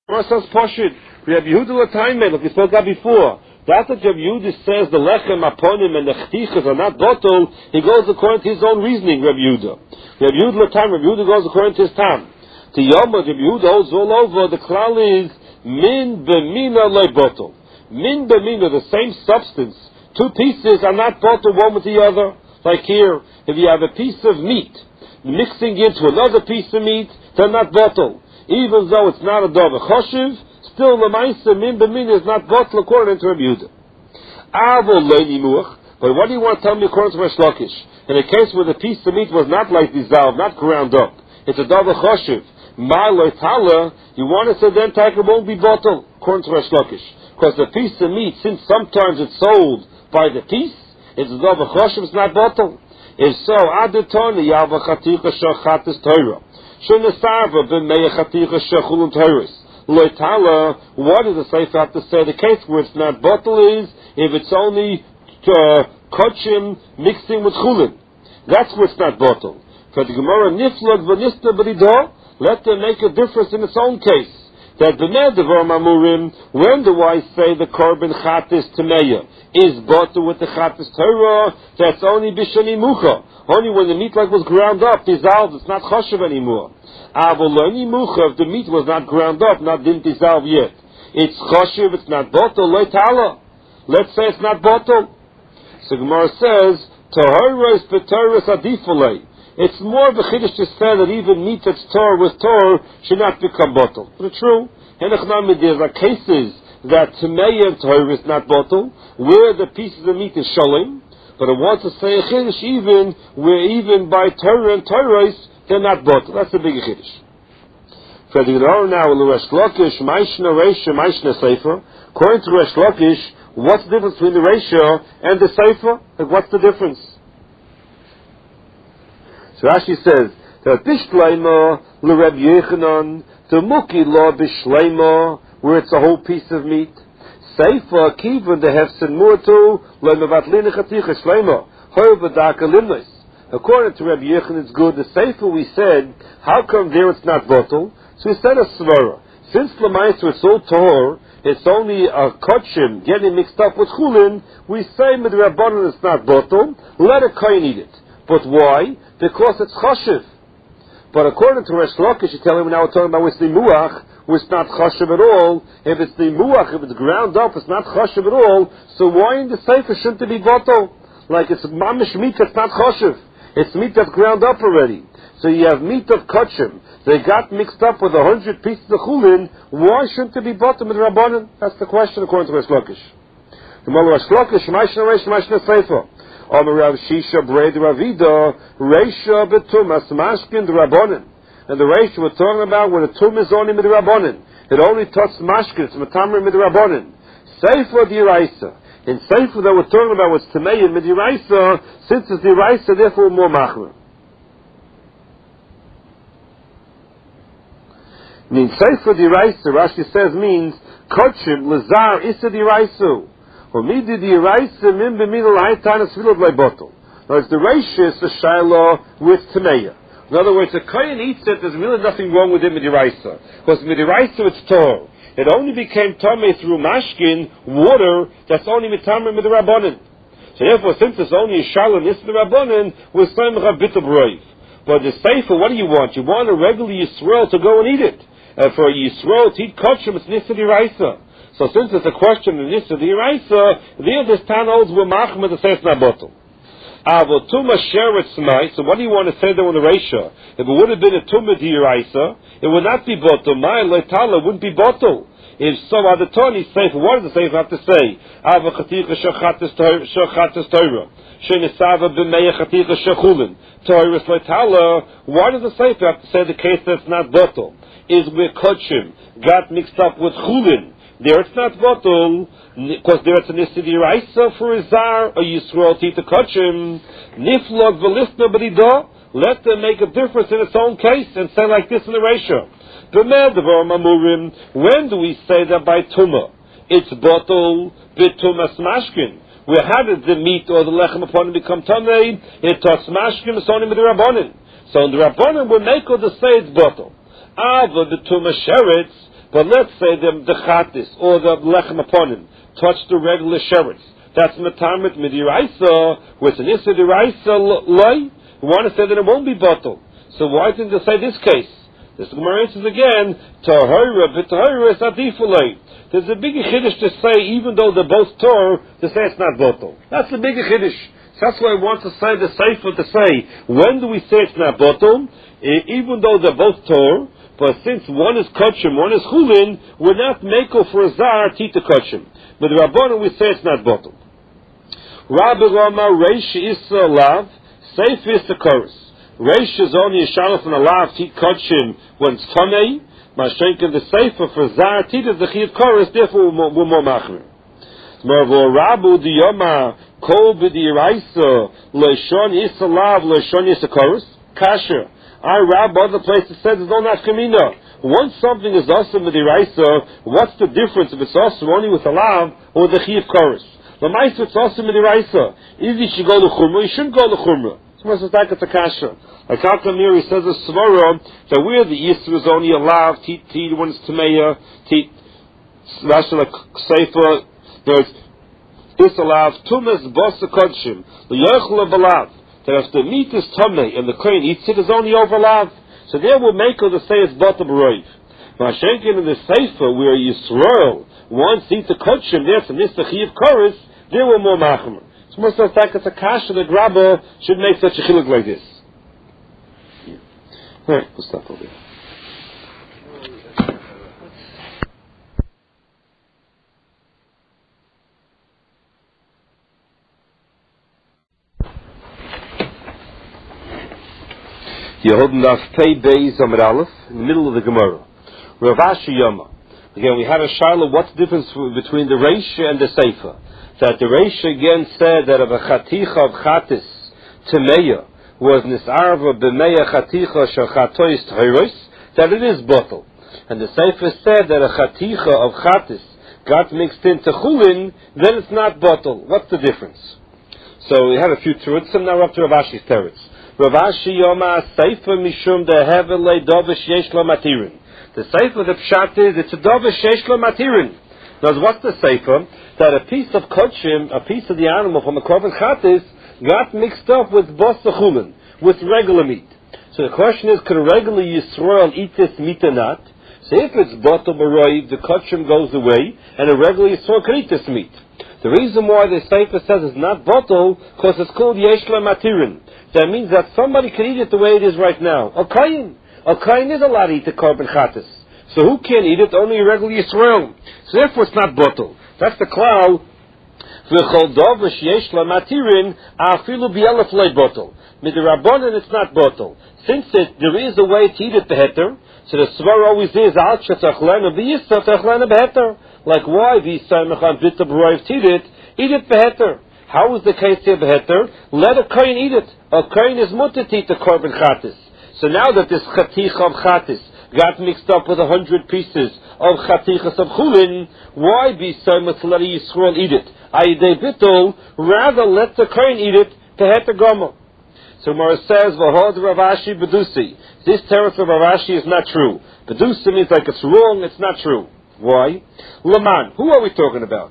says Pashid. Rabbi Yehuda Latayme, like we spoke about before. That's what Rabbi Yehuda says the lechem aponim and the chtichas are not bottle. He goes according to his own reasoning, Rabbi Yehuda. Rabbi Yehuda Latayme, Rabbi Yehuda goes according to his time. To Yoma, Rabbi Yehuda holds all over. The klal is min b'mina le bottle. Min b'mina, the same substance. Two pieces are not bottle one with the other. Like here, if you have a piece of meat mixing into another piece of meat, they're not bottle. Even though it's not a davar choshev, still the ma'isa min b'min is not bottle according to Rabbi Yehuda. Avol lo nimuach. But what do you want to tell me according to Reish Lakish? In a case where the piece of meat was not like dissolved, not ground up, it's a davar choshev. Ma lo tala, you want to say then it won't be bottle according to Reish Lakish, because the piece of meat, since sometimes it's sold by the piece, it's a davar choshev, it's not bottle. If so, adetoni yava chaticha shachatis Torah. What does the Sefer have to say? The case where it's not bottle is if it's only kochim mixing with chulin. That's where it's not bottle. For the Gemara niflog v'nista b'ridah, let them make a difference in its own case. That b'nei devar mamurim, when do I say the korban chatis tameya is bottle with the chatis Torah? That's only b'shani mucha. Only when the meat like was ground up, dissolved, it's not choshev anymore. Avoloni mucha, if the meat was not ground up, didn't dissolve yet. It's choshev, it's not bottle, lo tala. Let's say it's not bottle. So Gemara says, Toharos b'Torah adifulei. It's more of a chiddush to say that even meat that's tor with tor should not become bottle. But it's true. There are cases that Tameya and Torah is not bottle, where the pieces of meat is sholim. But I want to say a chiddush even where even by Torah and Torah they're not bottle. That's a big chiddush. For the Gemara now, Reish Lakish, Maishna Reisha, Maishna Sefer. According to Reish Lakish, what's the difference between the Reisha and the Sefer? Like, what's the difference? So Rashi says, the Bishleima l'Reb Yechanan, the Muki lo Bishleima, where it's a whole piece of meat. Sefer kivan the hefsen murtu le'mevatlin chaticha shleima ho'vadaka limnis. According to Rabbi Yechon, it's good. The Sefer we said, how come there it's not bottle? So we said a svara. Since Lamaisu it's all tahor, it's only a kotchim getting mixed up with chulin, we say midrabanan it's not bottle, let a kohen eat it. But why? Because it's choshev. But according to Reish Lakish, you tell him now we're talking about with the muach, where it's not choshev at all. If it's the muach, if it's ground up, it's not choshev at all. So why in the Sefer shouldn't it be bottle? Like it's mamish meat that's not choshev. It's meat that's ground up already. So you have meat of kachim. They got mixed up with 100 pieces of chulin. Why shouldn't it be bottom with rabbanon? That's the question according to Reish Lakish. The Reish Lakish, Maishna Reish, Maishna Sefer. Rav Shisha Braid Ravida Reisha Betumas Mashkin the Rabbanon. And the Reisha we're talking about when the tum is only mid Rabbanon. It only touched Mashkin, it's Matamri mid Rabbanon. Sefer Diraisa. In Sefer that we're talking about was Tameya mid Diraisa, since it's Diraisa, therefore more Machmer. Means Sefer Diraisa, Rashi says means Kochim Lazar Issa Diraisu. Or midi the Raisa min b'minul haitan asvilot leibotol. Now it's the Reisha is the Shiloh with Tameya. In other words, a kohen eats it, there's really nothing wrong with it midiraisa. Because midiraisa it's tor. It only became tamei through mashkin, water, that's only mitamer midirabbanan. So therefore, since it's only a Shiloh nis midirabbanan, we're saying a bit of brave. But the Sefer, what do you want? You want a regular Yisrael to go and eat it. For a Yisrael to eat kachim, it's nis midiraisa. So since it's a question of Nisa D'Iraisa, this town holds we're machmer to say it's not bottle. Avotuma sheretz mai. So what do you want to say there on the Reisha? If it would have been a Tuma D'Iraisa, it would not be bottle. My Leitala wouldn't be bottle. If so, Adatoni Sefer, what does the Sefer have to say? Avachaticha shachatis Torah. Shenisava b'meya chaticha shachulin. Torah Leitala. Why does the Sefer have to say the case that's not bottle? Is where Kochim got mixed up with chulin. There it's not bottle, because there it's a Nisidi Raisa for a Zar, a Yisrael Tita Kachim, Niflog Velisna B'Ridah, let them make a difference in its own case and say like this in the ratio. When do we say that by Tumah? It's bottle, B'Tumas Mashkin. Where how did the meat or the lechem upon it become Tamei? It touched Mashkin, it's only with the Rabbanin. So in the Rabbanin, we make all the say it's bottle. Ava the Tumah Sheretz, But let's say the chatis or the lechem aponim touch the regular sheretz. That's metamet midiraisa, with an issa diraisa loy. We want to say that it won't be bottle. So why didn't they say this case? This Gemara answers again, tahora b'tahora is adifulay. There's a bigger chiddush to say, even though they're both tor, to say it's not bottle. That's the bigger chiddush. That's why I want to say the sefer to say, when do we say it's not bottle? Even though they're both tor, but since one is kachim, one is chulin, we're not meko for a zar tita kachim. But the Rabbanon we say it's not bottle. Rabbi Rama reish issa lav, sefer is the chorus. Reish is only a shalaf and a lav tit kachim when it's tamei. Mashenkin the sefer for zar tit is the chiv chorus. Therefore we're more machmir. Mervo Rabu the Yoma kol b'diraisa leishon issa lav leishon issa chorus kasher. Our Rab other places said there's no nafkamina. Once something is awesome with the Raisa, what's the difference if it's awesome only with a lav or the chiv chorus? The ma'aser it's awesome with the Raisa. Either you should go to chumrah, you shouldn't go to chumrah. So what's the tak at the kasha? Like Al-Kamiri says a svara that where the yisr is only a lav, tit when it's tameya, tit rashi like seifa. There's it's a lav tumas bosa kodshim the yochla balav. That if the meat is tamei and the kohen eats it, is only over lav. So there we'll make her to say it's bata b'roiv. Mashenkin in the Sefer, where Yisrael once eat the kodshim, there's a nista chiv chorus, there we're more machmer. So most of the fact it's a kasha that Rabba should make such a chiluk like this. Alright, we'll stop over here. Yehodim Daf Pei Beis Amud Aleph in the middle of the Gemara. Rav Ashi Yoma. Again, we had a shaila. What's the difference between the Reisha and the Sefer? That the Reisha again said that of a chaticha of chatis temeya was nisarva b'meya chaticha shachatois teiros, that it is bottle. And the Sefer said that a chaticha of chatis got mixed into chulin, then it's not bottle. What's the difference? So we had a few terutzim, and now we're up to Rav Ashi's teretz. Rav Ashi Yoma Sefer Mishum the Hevelei Dovish Yesh Lo Matirin. The Sefer, the pshat is, it's a Dovish Yesh Lo Matirin. Now, what's the Sefer? That a piece of kodshim, a piece of the animal from a korban chatis, got mixed up with bosa chulin, with regular meat. So the question is, could a regular Yisrael eat this meat or not? So if it's bottle b'roiv, the kodshim goes away, and a regular Yisrael can eat this meat. The reason why the Sefer says it's not bottle, because it's called Yesh Lo Matirin. That means that somebody can eat it the way it is right now. A kohen is allowed to eat the korban chatas. So who can eat it? Only a regular Yisrael. So therefore it's not bottle. That's the klal. V'chol dovish yesh lamatirin afilu b'elef loy bottle. Midrabanan it's not bottle. Since there is a way to eat it beheter, so the svar always is al shetachlena b'yisaf tachlena beheter. Like why v'yisamechan bita b'roiv eat it beheter. How is the case here beheter? Let a kohen eat it. A kohen is mutter to eat the korban chatis. So now that this chaticha of chatis got mixed up with 100 pieces of chatichas of chulin, why be so much let a Yisrael eat it? Ayidei bittul, rather let the kohen eat it beheter gomer. So Mara says, v'hod Rav Ashi bedusi. This teretz of Rav Ashi is not true. Bedusi means like it's wrong, it's not true. Why? Laman, who are we talking about?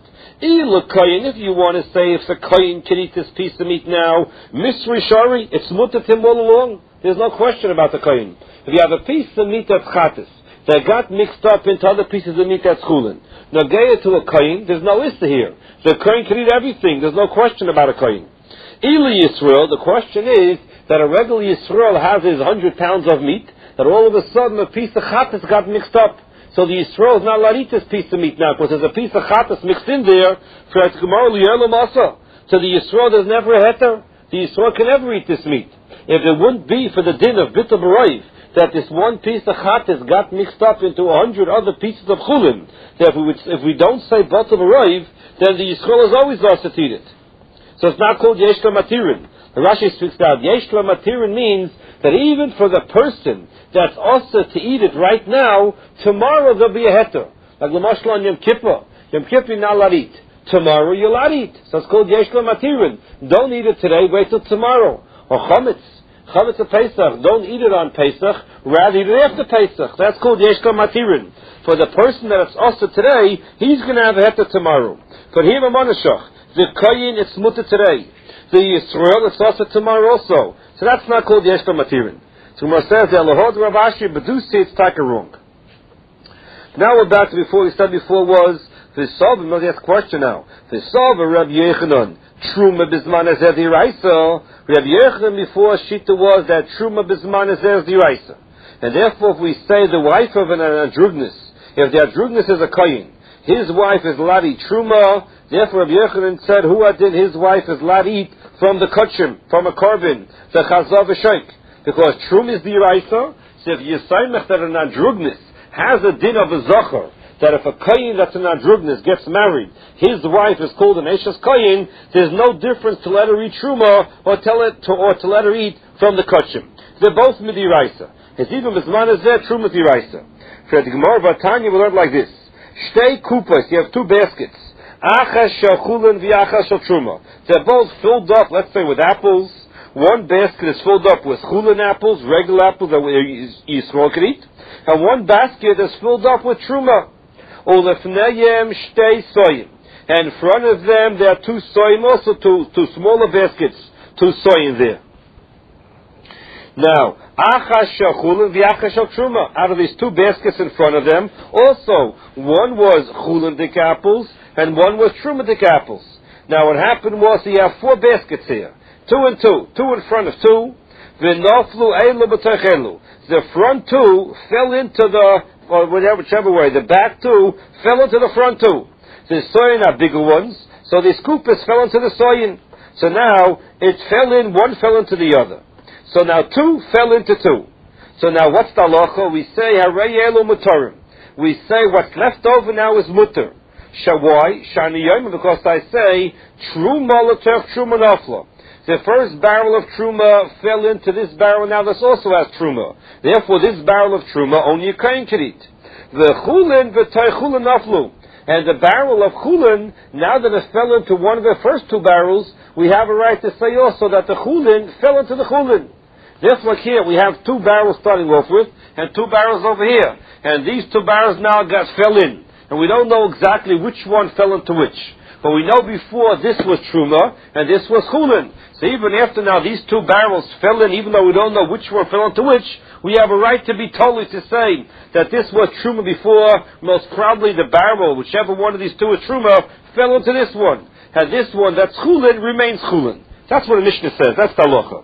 If you want to say if the kohen can eat this piece of meat now, Misri Shari, it's mutter to him all along. There's no question about the kohen. If you have a piece of meat that's chatis that got mixed up into other pieces of meat that's chulin, now gaya to a kohen, there's no issa here. The kohen can eat everything. There's no question about a kohen. Eli Yisrael, the question is that a regular Yisrael has his 100 pounds of meat, that all of a sudden a piece of chatis got mixed up. So the Yisrael is not allowed to eat this piece of meat now, because there's a piece of chatas mixed in there for a gemara liyerlam asa. So the Yisrael, there's never a heter. The Yisrael can never eat this meat. If it wouldn't be for the din of bita b'roiv, that this one piece of chatas got mixed up into 100 other pieces of chulin, that if we don't say bita b'roiv, then the Yisrael is always lost to eat it. So it's not called yesh matirin. The Rashi speaks out, yesh matirin means that even for the person that's also to eat it right now, tomorrow there'll be a heter. Like the mashal on Yom Kippur. Yom Kippur you're not allowed to eat. Tomorrow you're allowed to eat. So it's called yesh matirin. Don't eat it today, wait till tomorrow. Or chametz. Chametz Pesach, don't eat it on Pesach, rather eat it after Pesach. That's called Yeshka Matirin. For the person that it's also today, he's going to have a heter tomorrow. For him a Monashach, the Koyin it's mutter today. The Yisrael it's also tomorrow also. So that's not called Yeshka Matirin. So Gemara says the Alahod Rav Ashi, but do say it's taka wrong. Now we're back to before we said before was the Solve. We must ask a question now. The Solve Rabbi Yechanan Truma Bisman Ezer D'Iraisa. Rabbi Yechanan before Shita was that Truma Bisman Ezer D'Iraisa. And therefore, if we say the wife of an andrugnis, if the andrugnis is a koyin, his wife is ladi Truma. Therefore, Rabbi Yechanan said, "Who adin his wife is ladi from the kachim, from a carbon, the chazav v'shaik." Because Truma is D'Iraisa. So if you say that an andrugnis has a din of a zachar, that if a koyin that's an andrugnis gets married, his wife is called an eshes koyin, there's no difference to let her eat truma or to let her eat from the kachim. They're both midiraisa. It's even bisman is there truma midiraisa. For the Gemara Vatanya we learn like this: Shtei kupas, you have two baskets. Achas shel chulin v'achas shel truma. They're both filled up, let's say, with apples. One basket is filled up with chulin apples, regular apples that Yisrael can eat, and one basket is filled up with truma. Ulefneyem shtei soyim. And in front of them there are two soyim, also two smaller baskets, two soyim there. Now, achas shel chulin v'achas shel truma. Out of these two baskets in front of them, also one was chulindik apples and one was trumadik apples. Now, what happened was you have four baskets here, two and two in front of two. V'noflu elu b'tochelu. The front two fell into whichever way. The back two fell into the front two. The soyin are bigger ones, so the scoopers fell into the soyin. So now one fell into the other. So now two fell into two. So now what's the halacha? We say harei elu mutarim. We say what's left over now is mutter. Shawai shani yom, because I say truma l'terch truma nafla. The first barrel of truma fell into this barrel. Now this also has truma. Therefore, this barrel of truma only a kohen can eat. The chulin v'tay chulin naflu. And the barrel of chulin, now that it fell into one of the first two barrels, we have a right to say also that the chulin fell into the chulin. Therefore, like here, we have two barrels starting off with, and two barrels over here. And these two barrels now fell in. And we don't know exactly which one fell into which. But we know before this was truma, and this was chulin. So even after now these two barrels fell in, even though we don't know which one fell into which, we have a right to be totally to say that this was truma before. Most probably the barrel, whichever one of these two is truma, fell into this one. And this one that's chulin remains chulin. That's what the Mishnah says. That's the halacha.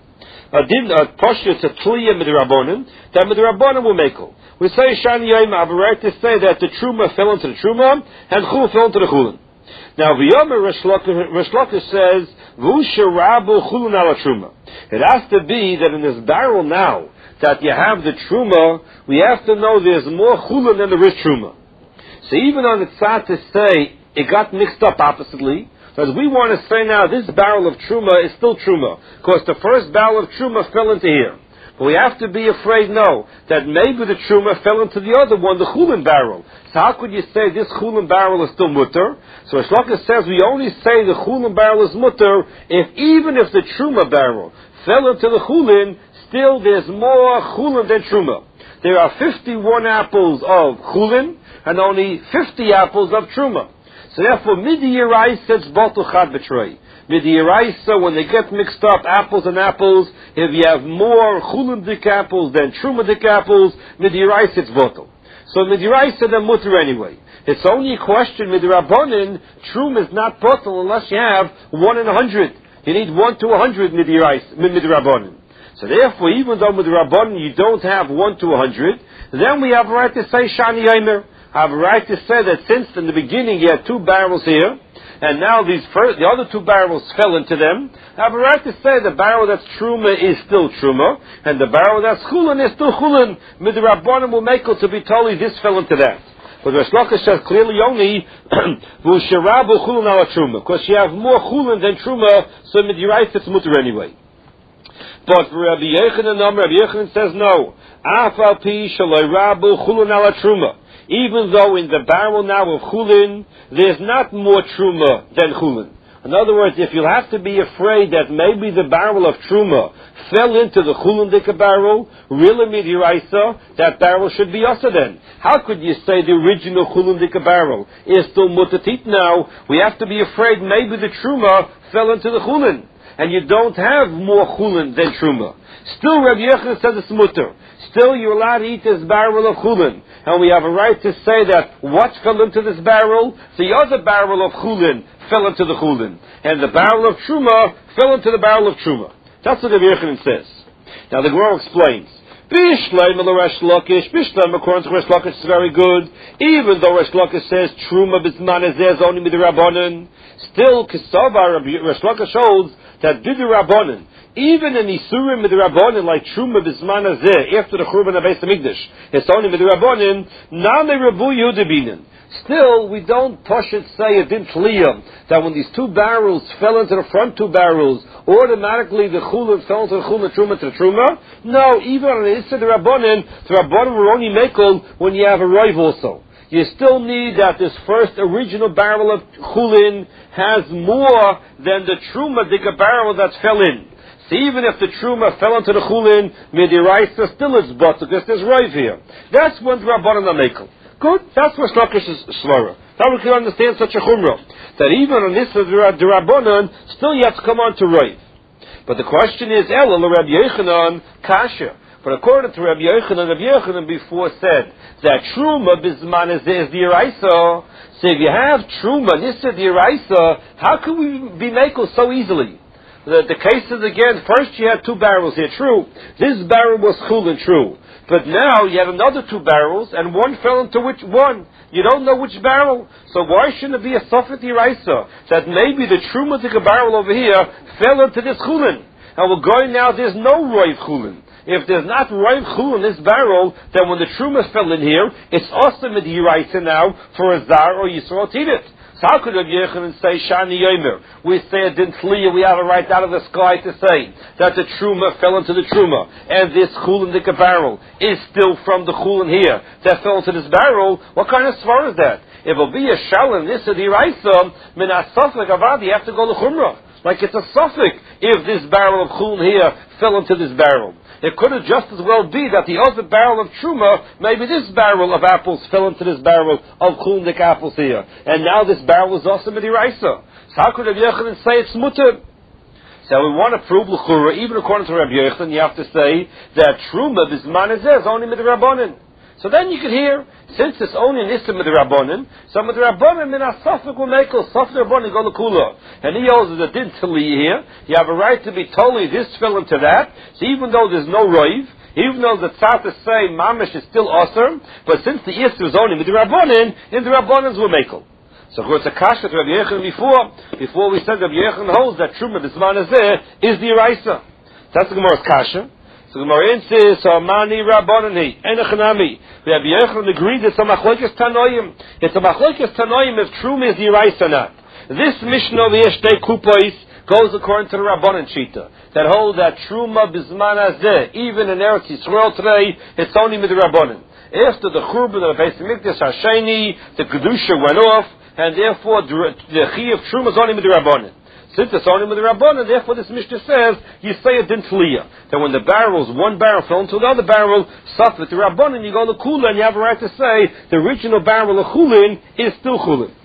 Posha to tliya midrabanan, that midrabanan will make it. We say shani yom, I have a right to say that the truma fell into the truma and chul fell into the chulin. Now, V'yomer Resh Lakish says, V'usharabu chulun ala truma. It has to be that in this barrel now, that you have the truma, we have to know there's more chulun than there is truma. So even on the tzad to say, it got mixed up oppositely, because we want to say now, this barrel of truma is still truma, because the first barrel of truma fell into here. But we have to be afraid, no, that maybe the truma fell into the other one, the chulin barrel. So how could you say this chulin barrel is still mutter? So Shlaka says we only say the chulin barrel is mutter even if the truma barrel fell into the chulin, still there's more chulin than truma. There are 51 apples of chulin and only 50 apples of truma. So therefore, midi-yirai says botu chad b'trei. Midi-yirai, when they get mixed up, apples and apples, if you have more chulim-dik apples than truma-dik apples, midi-yirai it's botu. So midi-yirai said they're mutter anyway. It's only a question, midi-rabbanin, truma is not botu unless you have 1 in 100. You need 1 to 100 midi-rabbanin. So therefore, even though midi-rabbanin you don't have 1 to 100, then we have a right to say shani yomer. I have a right to say that since in the beginning you had two barrels here, and now the other two barrels fell into them, I have a right to say the barrel that's truma is still truma, and the barrel that's chulin is still chulin. Midrabbanim will make it to be totally this fell into that. But Resh Lakish says clearly only v'usharabu chulin ala truma, because you have more chulin than truma, so midrabbanim it's mutter anyway. But for Rabbi Yechanan says no. Afal pi shaloi rabu chulin ala truma. Even though in the barrel now of chulin, there's not more truma than chulin. In other words, if you'll have to be afraid that maybe the barrel of Truma fell into the Chulin Dika barrel, really midiraisa, that barrel should be also then. How could you say the original Chulin Dika barrel is still mutatit now? We have to be afraid maybe the Truma fell into the Chulin, and you don't have more Chulin than Truma. Still, Rabbi Yochanan says it's mutter. Still, you're allowed to eat this barrel of Chulin. And we have a right to say that what fell into this barrel? The other barrel of Chulin fell into the Chulin. And the barrel of Truma fell into the barrel of Truma. That's what Rabbi Yochanan says. Now the Gemara explains. Bishleim Resh Lakish. Bishleim, according to Resh Lakish, is very good. Even though Resh Lakish says Truma Bisman is only Midrabanan, still Kisava Resh Lakish holds that Midrabanan, even in Isurim Midrabanan, like Truma Bisman Azeh, after the Churban of Beis Hamikdash, it's only Midrabanan, Name Rabu Yudabinin. Still, we don't push it, say it didn't clear that when these two barrels fell into the front two barrels, automatically the Chulin fell into the Chulin Truma to the Truma. No, even on the Issa the Rabbanim were only makel when you have a Rive also. You still need that this first original barrel of Chulin has more than the Truma Dika barrel that fell in. So even if the Truma fell into the Chulin, Midiraisa still is but because there's Rive here. That's when the Rabbanim are makel. Good. That's what Lakish is svara. Now we can understand such a chumrah that even on this Rabbanan, still you have to come on to Rive. But the question is, Ela Rabbi Yochanan kasha. But according to Rabbi Yochanan before said that Truma bisman is the Iraisa. So if you have Truma, Nissa the Iraisa, how can we be makel so easily? The case is again, first you had two barrels here, true. This barrel was Chulin, true. But now you have another two barrels, and one fell into which one? You don't know which barrel. So why shouldn't it be a Safet Yiraisa that maybe the Truma barrel over here fell into this Chulin? And we're going now, there's no Rive Chulin. If there's not Rive Chulin in this barrel, then when the Truma fell in here, it's awesome at Yiraisa now for a Zar or Yisrael to eat it. So how could Rabbi Yochanan say Shani Yomer? We say it didn't clear. We have a right out of the sky to say that the Truma fell into the Truma, and this Chulin Dika barrel is still from the Chulin here that fell into this barrel. What kind of svar is that? If it'll be a shalom, this is the Iraisa, min asafik avad, you have to go to Chumrah. Like it's a suffix if this barrel of Chulin here fell into this barrel. It could have just as well be that the other barrel of Truma, maybe this barrel of apples fell into this barrel of Chulnik apples here. And now this barrel is also Midiraisa. So how could Rabbi Yochanan say it's mutter? So we want to prove L'chura, even according to Rabbi Yochanan, you have to say that Truma Bisman is only Midrabanan. So then you could hear, since it's only an Issa Midrabanan, so Midrabanan min asafik will make a Safik Rabbanan go l'kula. And he holds that didn't tell you here, you have a right to be totally this fell into that, so even though there's no Rive, even though the Tzata say Mamish is still awesome, but since the Issa is only Midrabanan, in the Rabbanans will make it. So it's a kasha to Rabbi Yochanan before we said Rabbi Yochanan holds that Truma Bisman is the Iraisa. That's the Gemara's kasha. So the Gemara says, Amani Rabbanani, Enochanami. Rabbi Yochanan agreed it's a machlokes tanoim. It's a machlokes tanoim if Truma is the Iraisa or not. This Mishnah of Yeshtei Kupais goes according to the Rabbanan Shita, that hold that Truma Bisman even in Eretz Yisrael today, it's only with the Rabbanan. After the Churban of the Beis Hamikdash Hasheni, the Kedusha went off, and therefore the Chi of Truma is only with the Rabbanan. Since it's only with the Rabbanan, therefore this Mishnah says, you say it didn't clear. That when the barrels, one barrel fell into another barrel, suffered the Rabbanan, you go to Kula, and you have a right to say, the original barrel of Chulin is still Chulin.